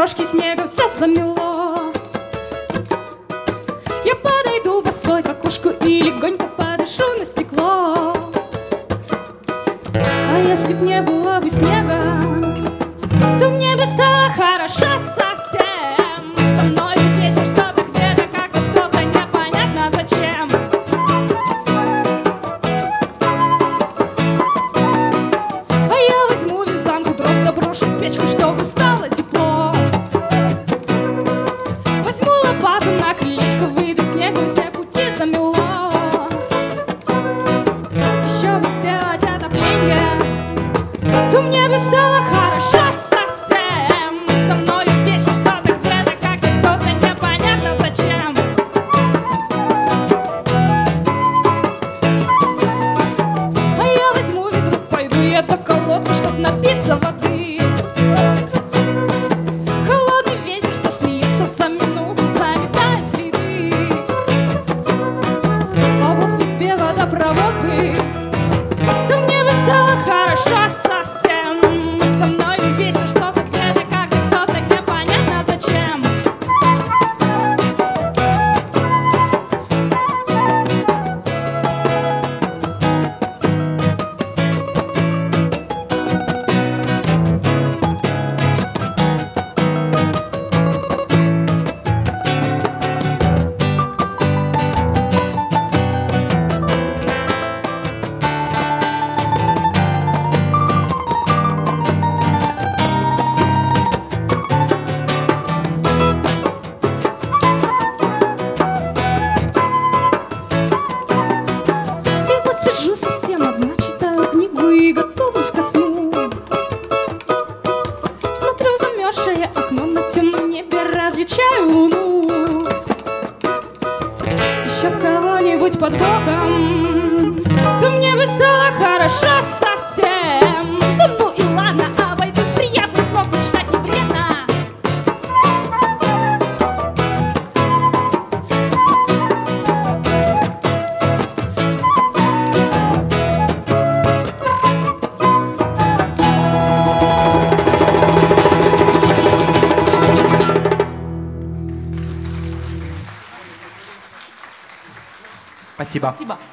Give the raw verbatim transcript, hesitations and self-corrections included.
дорожки снегом все замело. Я подойду босой к окошку и легонько подышу на стекло. А если б не было бы снега, то мне бы стало хорошо совсем. Со мной вечер что-то где-то, как-то кто-то, непонятно зачем. А я возьму вязанку дров, да брошу в печку, чтобы стало тепло. Возьму лопату на крылечко, выйду снегом, все пути замело. Еще бы сделать отопление, то мне бы стало хорошо совсем. Со мной вечер что-то где-то, как-то кто-то, непонятно зачем. А я возьму ведро, пойду я до колодца, чтоб напиться воды. Холодный ветер все смеется, за минуту заметает следы. А вот в избе водопровод бы, то мне бы стало хорошо совсем. Со мной вечер что-то где-то, как-то кто-то, непонятно зачем. И вот сижу совсем одна, читаю книгу и готовлюсь ко сну. Смотрю в замерзшее окно, на темном небе различаю луну. Еще кого-нибудь под боком, то мне бы стало хорошо совсем. Да ну и ладно, обойдусь, приятных слов мечтать не вредно. Спасибо. Спасибо.